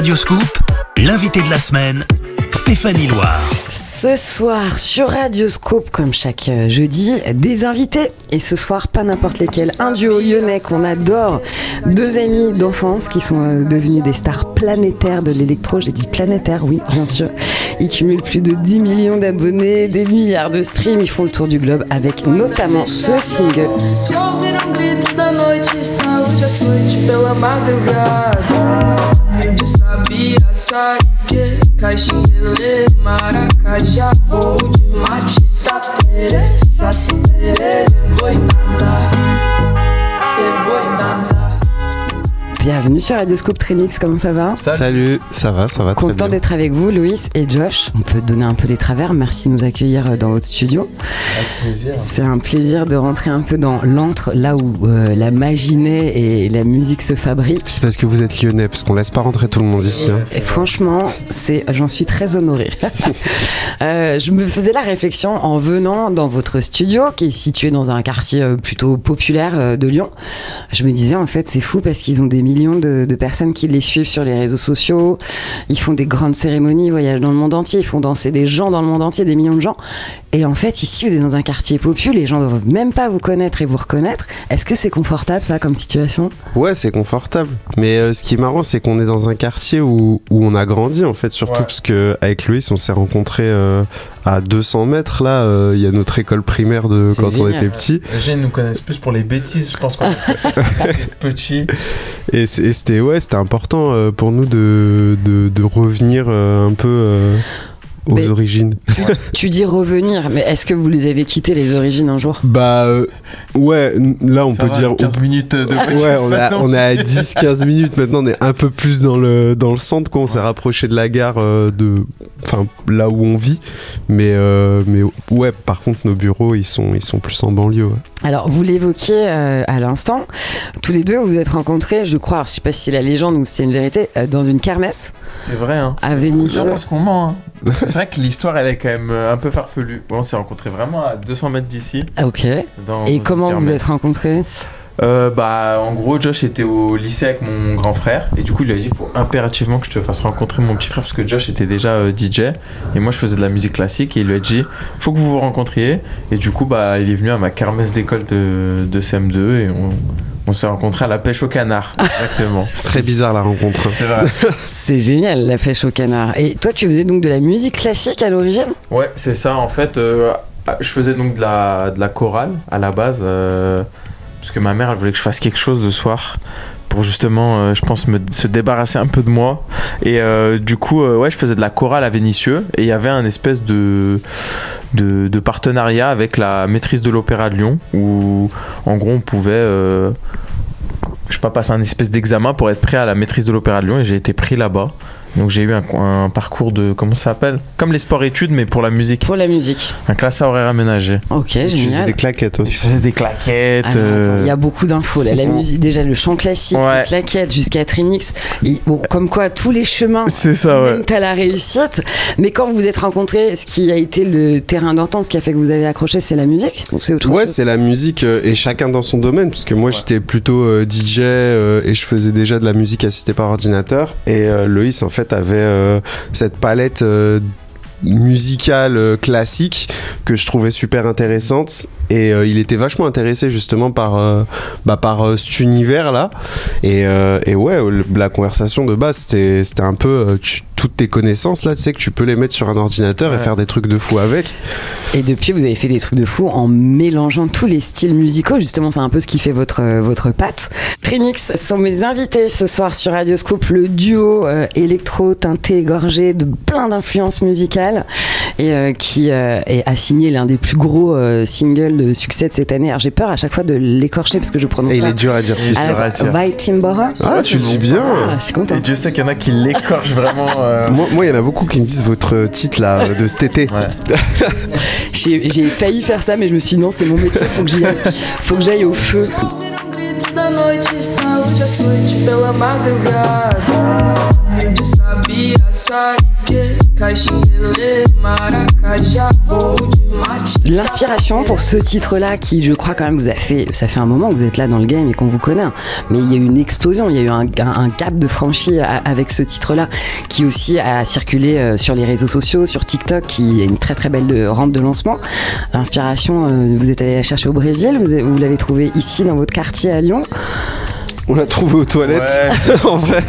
Radio Scoop, l'invité de la semaine, Stéphanie Loire. Ce soir sur Radio Scoop, comme chaque jeudi, des invités. Et ce soir, pas n'importe lesquels. Un duo lyonnais qu'on adore. Deux amis d'enfance qui sont devenus des stars planétaires de l'électro. J'ai dit planétaire, oui, bien sûr. Ils cumulent plus de 10 millions d'abonnés, des milliards de streams. Ils font le tour du globe avec notamment ce single. Bienvenue sur Radio Scoop Trinix, comment ça va ? Salut, ça va très bien. Content d'être avec vous, Loïs et Josh. On peut donner un peu les travers, merci de nous accueillir dans votre studio. Avec plaisir. C'est un plaisir de rentrer un peu dans l'antre, là où la magie naît et la musique se fabrique. C'est parce que vous êtes lyonnais, parce qu'on laisse pas rentrer tout le monde ici. Et franchement, j'en suis très honorée. Je me faisais la réflexion en venant dans votre studio, qui est situé dans un quartier plutôt populaire de Lyon. Je me disais, en fait, c'est fou parce qu'ils ont des millions de personnes qui les suivent sur les réseaux sociaux. Ils font des grandes cérémonies, ils voyagent dans le monde entier, ils font danser des gens dans le monde entier, des millions de gens. Et en fait, ici, vous êtes dans un quartier populaire, les gens ne doivent même pas vous connaître et vous reconnaître. Est-ce que c'est confortable, ça, comme situation ? Ouais, c'est confortable. Mais ce qui est marrant, c'est qu'on est dans un quartier où on a grandi, en fait, surtout parce qu'avec Loïs, on s'est rencontrés à 200 mètres. Là, il y a notre école primaire de quand on était petits. Les gens nous connaissent plus pour les bêtises, je pense qu'on est petits. Et c'était important pour nous de revenir un peu aux origines. Ouais. Tu dis revenir, mais est-ce que vous les avez quittés les origines un jour ? Ouais, là on ça peut va, dire 15 minutes de podcast. Ouais, on est à 10-15 minutes maintenant, on est un peu plus dans le centre quand on s'est rapproché de la gare là où on vit, mais ouais, par contre nos bureaux ils sont plus en banlieue. Ouais. Alors vous l'évoquiez à l'instant, tous les deux vous vous êtes rencontrés, je crois, je sais pas si c'est la légende ou si c'est une vérité, dans une kermesse. C'est vrai, hein. À Vénissieux. Je pense qu'on ment, hein. Parce que c'est vrai que l'histoire elle est quand même un peu farfelue. On s'est rencontrés vraiment à 200 mètres d'ici. Ok. Et comment vous vous êtes rencontrés ? En gros, Josh était au lycée avec mon grand frère et du coup il lui a dit il faut impérativement que je te fasse rencontrer mon petit frère parce que Josh était déjà DJ et moi je faisais de la musique classique et il lui a dit faut que vous vous rencontriez et du coup il est venu à ma kermesse d'école de CM2 et on s'est rencontrés à la pêche au canard. Exactement. Très bizarre la rencontre. C'est vrai. C'est génial la pêche au canard. Et toi tu faisais donc de la musique classique à l'origine ? Ouais, c'est ça en fait. Je faisais donc de la chorale à la base. Parce que ma mère, elle voulait que je fasse quelque chose le soir pour justement, je pense, se débarrasser un peu de moi. Et du coup, je faisais de la chorale à Vénissieux. Et il y avait un espèce de partenariat avec la maîtrise de l'Opéra de Lyon où, en gros, on pouvait... passer un espèce d'examen pour être pris à la maîtrise de l'Opéra de Lyon. Et j'ai été pris là-bas. Donc j'ai eu un parcours de, comment ça s'appelle ? Comme les sports-études, mais pour la musique. Pour la musique. Un classe horaire aménagé. Ok, génial. Tu faisais des claquettes aussi. Je faisais des claquettes. Il y a beaucoup d'infos là. La musique, déjà le chant classique, les claquettes jusqu'à Trinix. Comme quoi, tous les chemins mènent à la réussite. Mais quand vous vous êtes rencontrés, ce qui a été le terrain d'entente, ce qui a fait que vous avez accroché, c'est la musique ? Ou c'est autre chose ? C'est la musique et chacun dans son domaine. Parce que moi, j'étais plutôt DJ et je faisais déjà de la musique assistée par ordinateur. Et Loïs, en fait, avait cette palette musicale classique que je trouvais super intéressante et il était vachement intéressé justement par cet univers là et la conversation de base c'était un peu toutes tes connaissances là, tu sais que tu peux les mettre sur un ordinateur et faire des trucs de fou avec. Et depuis vous avez fait des trucs de fou en mélangeant tous les styles musicaux, justement c'est un peu ce qui fait votre patte. Trinix sont mes invités ce soir sur Radio Scoop, le duo électro teinté gorgé de plein d'influences musicales et qui a signé l'un des plus gros singles de succès de cette année. Alors j'ai peur à chaque fois de l'écorcher parce que je prononce et pas. il est dur à dire celui-ci. By Timbora. Ah, tu le dis bien. Je suis content. Et Dieu sait qu'il y en a qui l'écorchent vraiment. Moi, il y en a beaucoup qui me disent votre titre là de cet été. Ouais. J'ai failli faire ça, mais je me suis dit non, c'est mon métier, faut que j'aille au feu. Da noite, saúde, açoite pela madrugada. Eu sabia sair que caixinha, maracajá, vou de L'inspiration pour ce titre-là, qui je crois quand même ça fait un moment que vous êtes là dans le game et qu'on vous connaît, hein. Mais il y a eu une explosion, il y a eu un cap de franchi avec ce titre-là, qui aussi a circulé sur les réseaux sociaux, sur TikTok, qui est une très très belle rampe de lancement. L'inspiration, vous êtes allé la chercher au Brésil, vous l'avez trouvée ici dans votre quartier à Lyon. On l'a trouvé aux toilettes. Ouais, en vrai,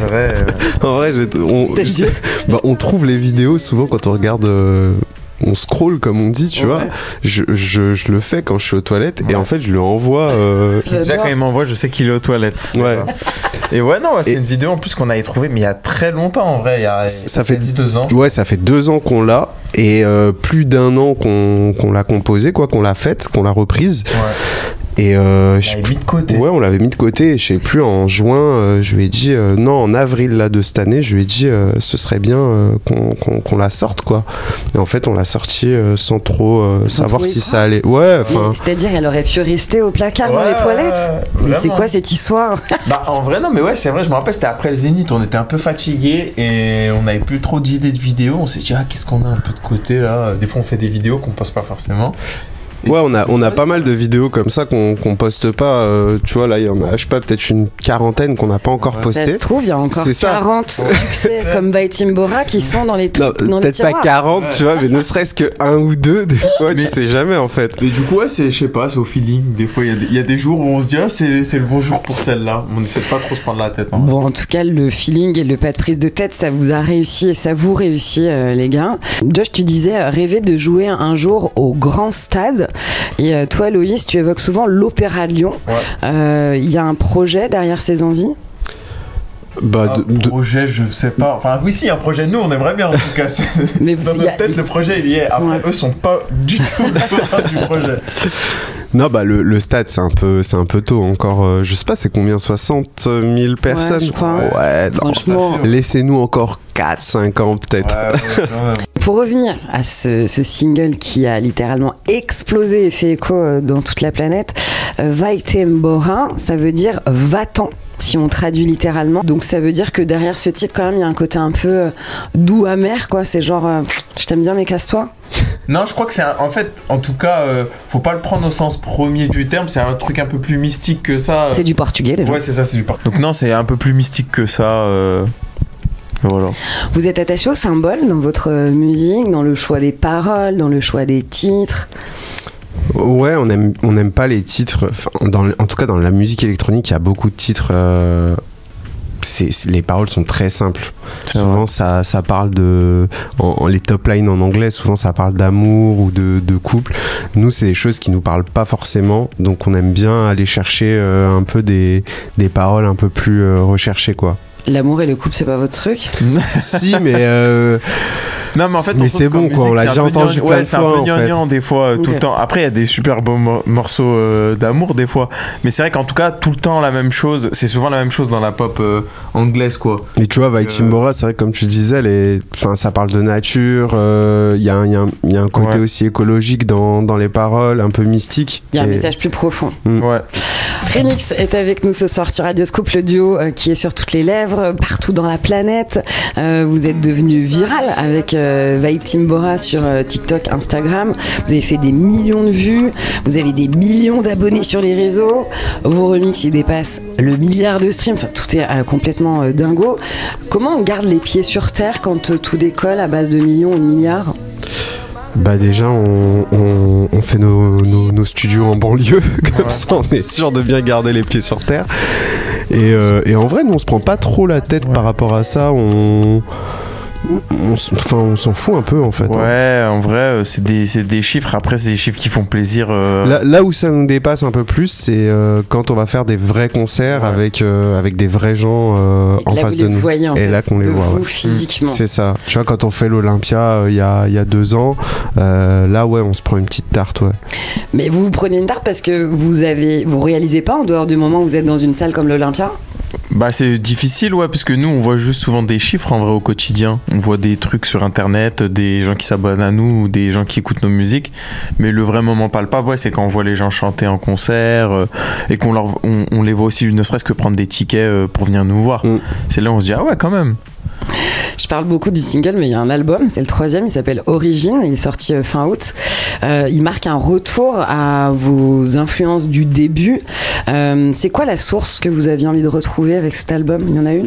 on trouve les vidéos souvent quand on regarde. On scroll comme on dit, tu vois. Je le fais quand je suis aux toilettes et en fait je le envoie. Déjà quand il m'envoie, je sais qu'il est aux toilettes. Ouais. Et ouais, non, c'est une vidéo en plus qu'on avait trouvée, mais il y a très longtemps en vrai. Ça fait 2 ans. Ouais, ça fait 2 ans qu'on l'a et plus d'1 an qu'on l'a composée, quoi, qu'on l'a faite, qu'on l'a reprise. Ouais. Et on l'avait mis de côté. Ouais, on l'avait mis de côté. Et je sais plus, en juin, je lui ai dit non, en avril là de cette année, je lui ai dit ce serait bien qu'on la sorte, quoi. Et en fait, on l'a sortie sans trop savoir si ça allait. Ouais, enfin. C'est-à-dire, elle aurait pu rester au placard dans les toilettes. Mais c'est quoi cette histoire? Bah, en vrai, non, mais ouais, c'est vrai. Je me rappelle, c'était après le Zénith. On était un peu fatigués et on n'avait plus trop d'idées de vidéos. On s'est dit qu'est-ce qu'on a un peu de côté là. Des fois, on fait des vidéos qu'on poste pas forcément. Ouais, on a pas mal de vidéos comme ça qu'on poste pas. Tu vois, là, il y en a, je sais pas, peut-être une 40aine qu'on n'a pas encore postées. Ça se trouve, il y a encore 40 succès comme Vaitim-Bora qui sont dans les tiroirs. Peut-être pas 40, tu vois, mais ne serait-ce que 1 ou 2, des fois, tu sais jamais en fait. Mais du coup, ouais, je sais pas, c'est au feeling. Des fois, il y a des jours où on se dit, c'est le bon jour pour celle-là. On essaie de pas trop se prendre la tête. Hein. Bon, en tout cas, le feeling et le pas de prise de tête, ça vous a réussi et ça vous réussit, les gars. Josh, tu disais rêver de jouer un jour au grand stade. Et toi, Loïs, tu évoques souvent l'Opéra de Lyon. Il y a un projet derrière ces envies? Projet, je sais pas. Enfin, oui, si, un projet, nous, on aimerait bien en tout cas. Mais dans notre tête, le projet, il y est. Après, eux sont pas du tout du projet. Non, le stade, c'est un peu tôt encore. Je sais pas, c'est combien? 60 000 personnes? Ouais, je crois. Ouais, franchement. Laissez-nous encore 4-5 ans peut-être. Ouais, Pour revenir à ce single qui a littéralement explosé et fait écho dans toute la planète, Vaitim-Bora, ça veut dire va-t'en, si on traduit littéralement. Donc ça veut dire que derrière ce titre, quand même, il y a un côté un peu doux, amer, quoi. C'est genre, je t'aime bien, mais casse-toi. Non, je crois que c'est en fait, en tout cas, faut pas le prendre au sens premier du terme. C'est un truc un peu plus mystique que ça. C'est du portugais déjà. Ouais, c'est ça, c'est du portugais. Donc non, c'est un peu plus mystique que ça. Voilà. Vous êtes attaché au symbole dans votre musique, dans le choix des paroles, dans le choix des titres? Ouais, on aime pas les titres. En tout cas, dans la musique électronique, il y a beaucoup de titres. Les paroles sont très simples. Souvent, ça parle de. Les top lines en anglais, souvent, ça parle d'amour ou de couple. Nous, c'est des choses qui nous parlent pas forcément. Donc, on aime bien aller chercher un peu des paroles un peu plus recherchées, quoi. L'amour et le couple, c'est pas votre truc? Si, mais non, mais en fait, c'est bon, quoi. On l'a déjà entendu plein de fois. C'est un peu gnangnan des fois, tout le temps. Après, il y a des super beaux morceaux d'amour des fois. Mais c'est vrai qu'en tout cas, tout le temps la même chose. C'est souvent la même chose dans la pop anglaise, quoi. Et tu vois, Vaitim-Bora, c'est vrai que comme tu disais, ça parle de nature. Il y a un côté aussi écologique dans les paroles, un peu mystique. Il y a un message plus profond. Ouais. Trinix est avec nous ce soir sur Radio Scoop, le duo qui est sur toutes les lèvres, partout dans la planète. Vous êtes devenu viral avec Vaitim-Bora sur TikTok, Instagram. Vous avez fait des millions de vues, vous avez des millions d'abonnés sur les réseaux. Vos remixes, ils dépassent le milliard de streams. Enfin, tout est complètement dingo. Comment on garde les pieds sur terre quand tout décolle à base de millions ou de milliards? Déjà on fait nos studios en banlieue, comme ça on est sûr de bien garder les pieds sur terre. Et en vrai, nous on se prend pas trop la tête par rapport à ça. On s'en fout un peu en fait. Ouais, en vrai, c'est des chiffres. Après, c'est des chiffres qui font plaisir. Là où ça nous dépasse un peu plus, c'est quand on va faire des vrais concerts avec des vrais gens en face de nous. Voyez, en et fait, là qu'on les voit. Physiquement. C'est ça. Tu vois, quand on fait l'Olympia il y a 2 ans, là ouais, on se prend une petite tarte, ouais. Mais vous prenez une tarte parce que vous réalisez pas en dehors du moment où vous êtes dans une salle comme l'Olympia? C'est difficile, ouais, parce que nous, on voit juste souvent des chiffres en vrai au quotidien. On voit des trucs sur internet, des gens qui s'abonnent à nous, ou des gens qui écoutent nos musiques. Mais le vrai moment palpable, ouais, c'est quand on voit les gens chanter en concert et on les voit aussi, ne serait-ce que prendre des tickets pour venir nous voir. C'est là où on se dit, ah ouais, quand même. Je parle beaucoup du single, mais il y a un album, c'est le 3e, il s'appelle Origine, il est sorti fin août. Il marque un retour à vos influences du début. C'est quoi la source que vous aviez envie de retrouver avec cet album? Il y en a une?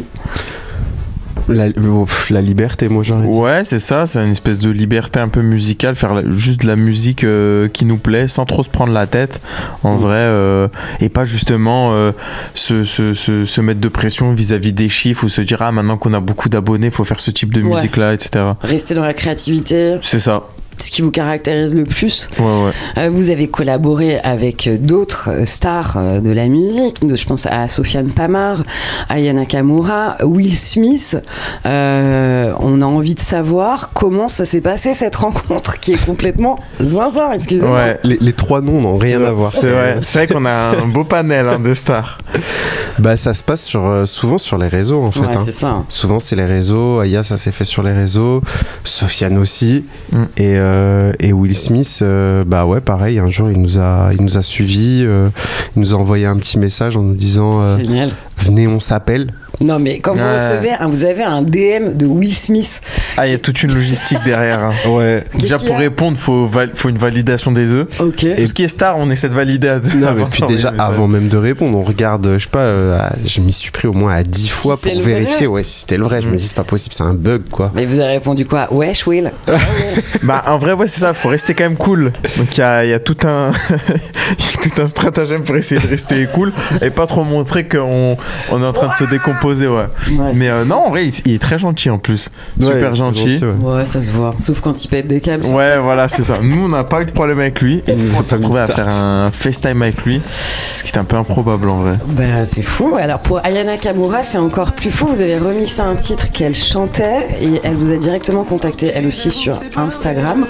La liberté, moi j'aurais dit. Ouais, c'est ça, c'est une espèce de liberté un peu musicale, faire juste de la musique qui nous plaît, sans trop se prendre la tête, en vrai, et pas justement se mettre de pression vis-à-vis des chiffres ou se dire ah maintenant qu'on a beaucoup d'abonnés, faut faire ce type de musique-là, etc. Rester dans la créativité. C'est ça. Ce qui vous caractérise le plus. Ouais. Vous avez collaboré avec d'autres stars de la musique. Je pense à Sofiane Pamart, à Aya Nakamura, Will Smith. On a envie de savoir comment ça s'est passé cette rencontre qui est complètement zinzin, excusez-moi. Ouais, les 3 noms n'ont rien à voir. C'est vrai qu'on a un beau panel de stars. Bah ça se passe souvent sur les réseaux en fait. Ouais, c'est ça. Souvent c'est les réseaux. Aya, ça s'est fait sur les réseaux. Sofiane aussi. Et Will Smith, bah ouais, pareil. Un jour, il nous a suivis. Il nous a envoyé un petit message en nous disant Génial. Venez, on s'appelle. Non, mais quand vous recevez, vous avez un DM de Will Smith. Ah, il y a toute une logistique derrière. Hein. Ouais. Déjà, pour répondre, faut une validation des deux. Ok. Tout ce qui est star, on essaie de valider à deux. Non, mais puis déjà, avant même de répondre, on regarde, je sais pas, je m'y suis pris au moins à 10 fois pour vérifier si c'était le vrai. Je me dis, c'est pas possible, c'est un bug, quoi. Mais vous avez répondu quoi? Wesh, Will. Bah, en vrai, ouais, c'est ça, faut rester quand même cool. Donc, il y a tout un stratagème pour essayer de rester cool et pas trop montrer qu'on est en train de se décomposer, ouais. Mais non, en vrai, il est très gentil en plus. Super gentil. Ouais, ça se voit. Sauf quand il pète des câbles. Ouais, voilà, c'est ça. Nous, on n'a pas eu de problème avec lui. Et on s'est retrouvé à faire un FaceTime avec lui. Ce qui est un peu improbable en vrai. Bah, c'est fou. Alors, pour Aya Nakamura, c'est encore plus fou. Vous avez remixé un titre qu'elle chantait et elle vous a directement contacté, elle aussi, sur Instagram.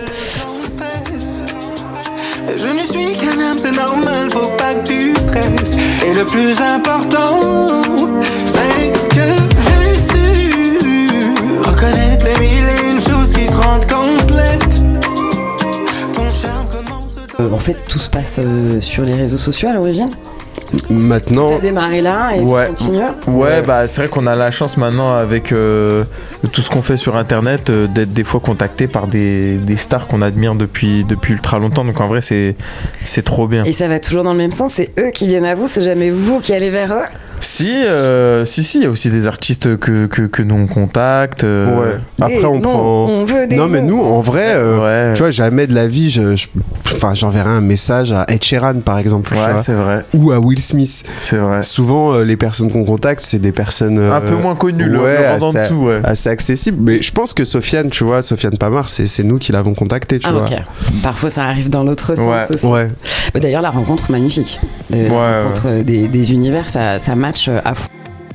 Je ne suis qu'un homme, c'est normal, faut pas que tu stresses. Et le plus important, c'est que j'ai su reconnaître les mille et une choses qui te rendent complète. Ton charme commence. En fait, tout se passe sur les réseaux sociaux à l'origine. Maintenant. T'as démarré là et tu continues. Ouais, bah c'est vrai qu'on a la chance maintenant avec tout ce qu'on fait sur internet d'être des fois contacté par des stars qu'on admire depuis ultra longtemps. Donc en vrai, c'est trop bien. Et ça va toujours dans le même sens, c'est eux qui viennent à vous, c'est jamais vous qui allez vers eux. Si, il y a aussi des artistes que nous on contacte. Ouais. Après, on veut des non, mais nous, en vrai, ouais. tu vois, jamais de la vie, j'enverrai un message à Ed Sheeran, par exemple. Ouais, c'est vrai. Ou à Will Smith. C'est vrai. Souvent, les personnes qu'on contacte, c'est des personnes un peu moins connues, le rang en dessous, ouais. Assez accessible. Mais je pense que Sofiane, tu vois, Sofiane Pamart, c'est nous qui l'avons contacté, tu vois. Ok. Parfois, ça arrive dans l'autre sens aussi. Ouais. D'ailleurs, la rencontre magnifique. La rencontre des univers, ça match à fond.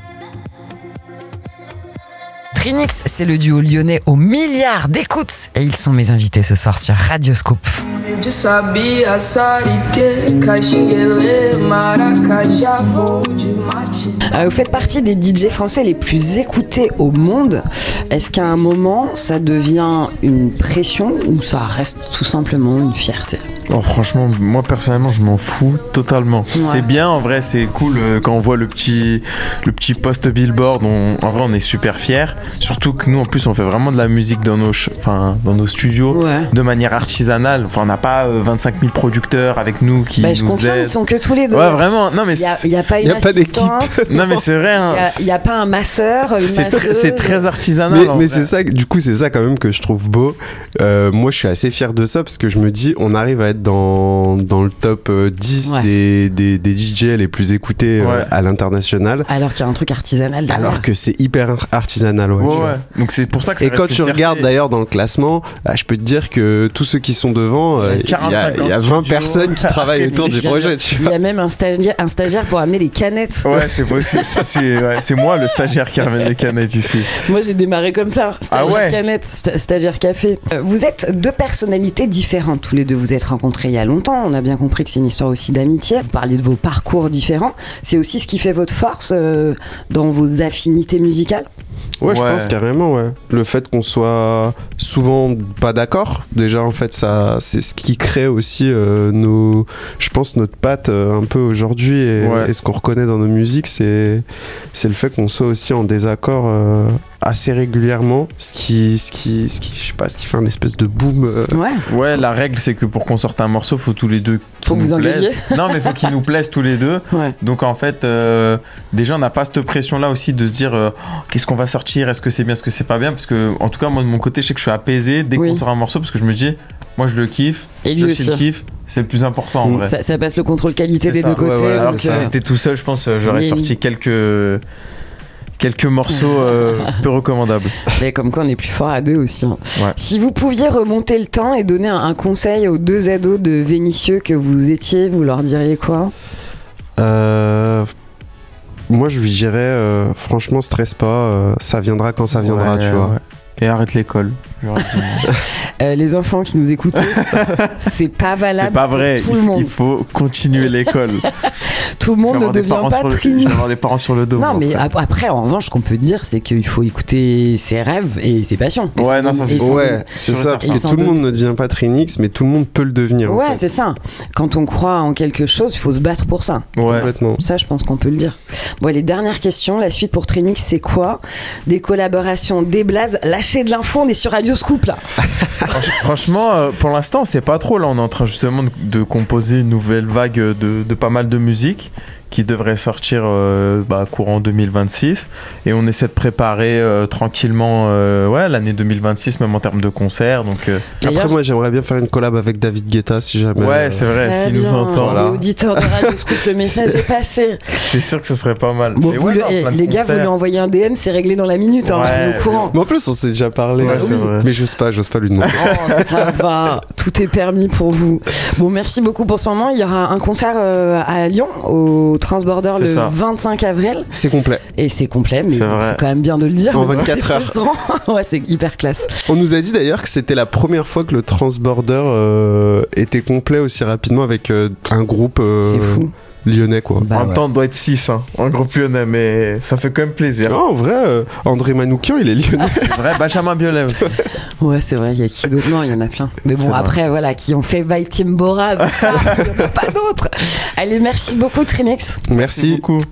Trinix, c'est le duo lyonnais aux milliards d'écoutes et ils sont mes invités ce soir sur Radioscope. Vous faites partie des DJ français les plus écoutés au monde. Est-ce qu'à un moment, ça devient une pression ou ça reste tout simplement une fierté ? Oh, franchement, moi personnellement, je m'en fous totalement. Ouais. C'est bien, en vrai, c'est cool quand on voit le petit post Billboard. En vrai, on est super fiers. Surtout que nous, en plus, on fait vraiment de la musique dans nos studios de manière artisanale. Enfin, on n'a pas 25 000 producteurs avec nous qui je nous confirme, aident. Ils sont que tous les deux. Ouais, vraiment. Non, mais il n'y a pas une d'équipe. Non, mais c'est vrai. Hein. Il n'y a pas un masseur, une masseuse. C'est très artisanal. Mais c'est ça, du coup, c'est ça quand même que je trouve beau. Moi, je suis assez fier de ça parce que je me dis, on arrive à être dans le top 10 des DJ les plus écoutés à l'international. Alors qu'il y a un truc artisanal derrière. Alors que c'est hyper artisanal, ouais. Donc c'est pour ça que ça. Et quand tu regardes d'ailleurs dans le classement, je peux te dire que tous ceux qui sont devant, il y a 20 personnes qui travaillent autour du projet. Il y a même un stagiaire pour amener les canettes. Ouais, c'est possible. C'est moi le stagiaire qui ramène les canettes ici. Moi j'ai démarré comme ça. Stagiaire canette, stagiaire café. Vous êtes deux personnalités différentes tous les deux. Vous êtes rencontrés il y a longtemps. On a bien compris que c'est une histoire aussi d'amitié. Vous parlez de vos parcours différents. C'est aussi ce qui fait votre force dans vos affinités musicales. Ouais, je pense carrément, ouais. Le fait qu'on soit souvent pas d'accord, déjà, en fait, ça, c'est ce qui crée aussi je pense, notre patte un peu aujourd'hui et ce qu'on reconnaît dans nos musiques, c'est le fait qu'on soit aussi en désaccord assez régulièrement, ce qui je sais pas, ce qui fait un espèce de boom. Ouais. Ouais, la règle c'est que pour qu'on sorte un morceau, faut tous les deux Faut que nous vous engueuliez. plaisent. Non, mais faut qu'ils nous plaisent tous les deux. Ouais. Donc en fait, déjà on n'a pas cette pression là aussi de se dire qu'est-ce qu'on va sortir, est-ce que c'est bien, est-ce que c'est pas bien, parce que en tout cas moi de mon côté je sais que je suis apaisé dès Oui. qu'on sort un morceau, parce que je me dis moi je le kiffe, Et lui je aussi. le kiffe, c'est le plus important en vrai. Ça passe le contrôle qualité C'est des ça. deux côtés. Ouais, voilà, Alors donc, que si j'étais tout seul, je pense j'aurais Oui. sorti quelques morceaux peu recommandables. mais comme quoi on est plus fort à deux aussi. Hein. Ouais. Si vous pouviez remonter le temps et donner un conseil aux deux ados de Vénissieux que vous étiez, vous leur diriez quoi? Moi, je lui dirais, franchement, stresse pas, ça viendra quand ça viendra, Ouais, tu vois. ouais. Et arrête l'école. Les enfants qui nous écoutaient, c'est pas valable C'est pas vrai, pour tout le monde. il faut continuer l'école. Tout le Je vais monde ne avoir des devient parents pas sur le- je trini. vais avoir des parents sur le dos. Non, moi, mais après. après, en revanche, ce qu'on peut dire, c'est qu'il faut écouter ses rêves et ses passions. Et Ouais, son- non, ça, c'est et son- Ouais, c'est Sur ça, le parce cercle. que tout le monde ne devient pas Trinix, mais tout le monde peut le devenir. en Ouais, fait. c'est ça. Quand on croit en quelque chose, il faut se battre pour ça. Ouais. Complètement. Ça, je pense qu'on peut le dire. Bon, les dernières questions. La suite pour Trinix, c'est quoi? Des collaborations, des blazes, lâcher de l'info, on est sur Radio Scoop là. Franchement, pour l'instant, c'est pas trop. Là, on est en train justement de composer une nouvelle vague de pas mal de musique qui devrait sortir courant 2026. Et on essaie de préparer tranquillement l'année 2026, même en termes de concerts. Donc, Après, D'ailleurs, moi, j'aimerais bien faire une collab avec David Guetta si jamais. ouais, c'est vrai, très s'il nous bien. entend, Voilà. Auditeur de Radio Scoop, le message est passé. c'est sûr que ce serait pas mal. Bon, Mais vous ouais, le- non, plein de les gars, vous lui concerts. envoyez un DM, c'est réglé dans la minute. Hein, on est Ouais, au courant. Mais en plus, on s'est déjà parlé. Ouais, c'est vrai. Mais j'ose pas lui demander. Oh, ça va, tout est permis pour vous. Bon, merci beaucoup pour ce moment. Il y aura un concert à Lyon, au Transborder, C'est le ça. 25 avril. C'est complet. Et c'est complet, mais C'est bon, vrai. c'est quand même bien de le dire. En mais 24 c'est heures. frustrant. Ouais, c'est hyper classe. On nous a dit d'ailleurs que c'était la première fois que le Transborder était complet aussi rapidement avec un groupe C'est fou. lyonnais, quoi. Bah En même ouais. temps, on doit être 6 en groupe lyonnais, mais ça fait quand même plaisir. Ah, en vrai, André Manoukian, il est lyonnais. C'est vrai, Benjamin Biolay aussi. Ouais, c'est vrai, il y a qui d'autre? Non, il y en a plein. Mais bon, C'est vrai. après, voilà, qui ont fait Vitim Bora, il n'y en a pas d'autres. Allez, merci beaucoup, Trinix. Merci. beaucoup.